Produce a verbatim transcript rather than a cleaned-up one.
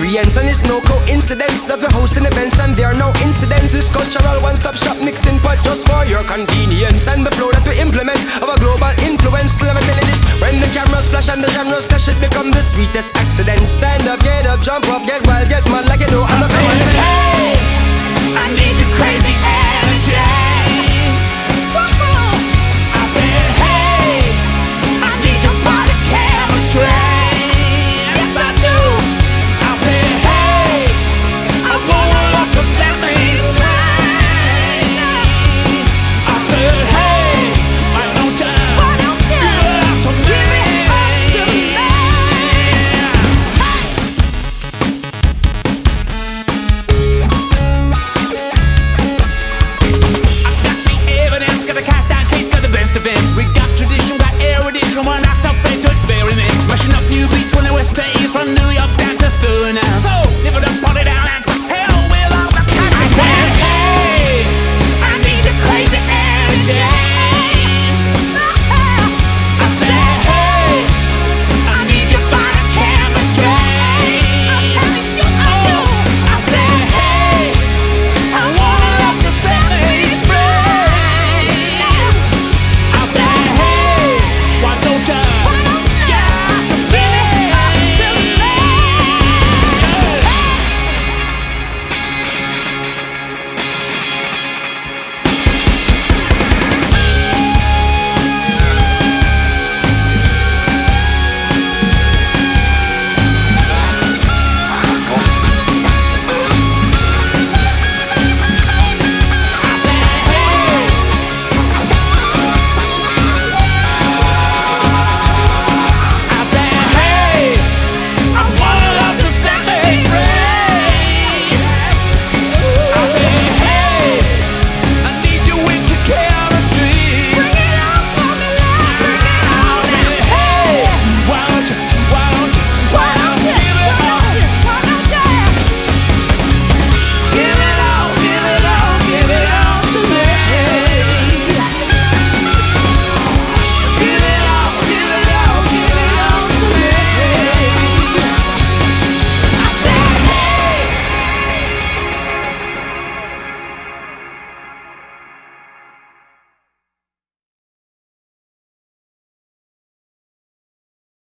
experience. And it's no coincidence that we're hosting events and there are no incidents. This cultural one-stop shop mixing pot just for your convenience. And the flow that we implement of a global influence. Let me tell you this, when the cameras flash and the genres clash, it become the sweetest accident. Stand up, get up, jump up, get wild, get mad like you know I'm a fan.